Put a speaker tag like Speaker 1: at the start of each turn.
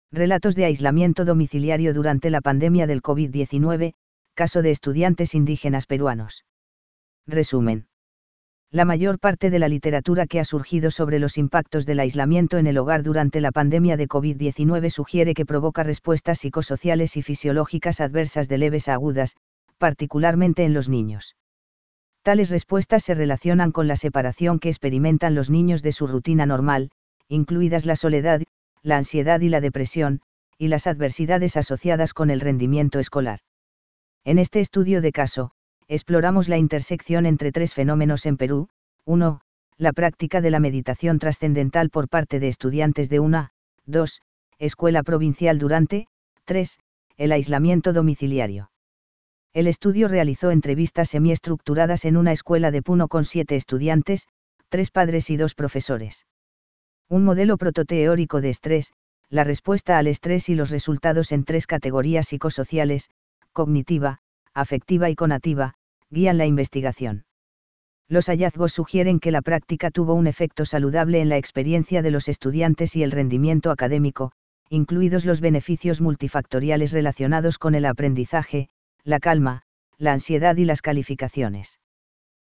Speaker 1: Relatos de aislamiento domiciliario durante la pandemia del COVID-19, caso de estudiantes indígenas peruanos. Resumen. La mayor parte de la literatura que ha surgido sobre los impactos del aislamiento en el hogar durante la pandemia de COVID-19 sugiere que provoca respuestas psicosociales y fisiológicas adversas de leves a agudas, particularmente en los niños. Tales respuestas se relacionan con la separación que experimentan los niños de su rutina normal, incluidas la soledad, la ansiedad y la depresión, y las adversidades asociadas con el rendimiento escolar. En este estudio de caso, exploramos la intersección entre tres fenómenos en Perú: 1. La práctica de la meditación trascendental por parte de estudiantes de una, 2. Escuela provincial durante, 3. El aislamiento domiciliario. El estudio realizó entrevistas semiestructuradas en una escuela de Puno con 7 estudiantes, 3 padres y 2 profesores. Un modelo prototeórico de estrés, la respuesta al estrés y los resultados en 3 categorías psicosociales: cognitiva, afectiva y conativa, guían la investigación. Los hallazgos sugieren que la práctica tuvo un efecto saludable en la experiencia de los estudiantes y el rendimiento académico, incluidos los beneficios multifactoriales relacionados con el aprendizaje, la calma, la ansiedad y las calificaciones.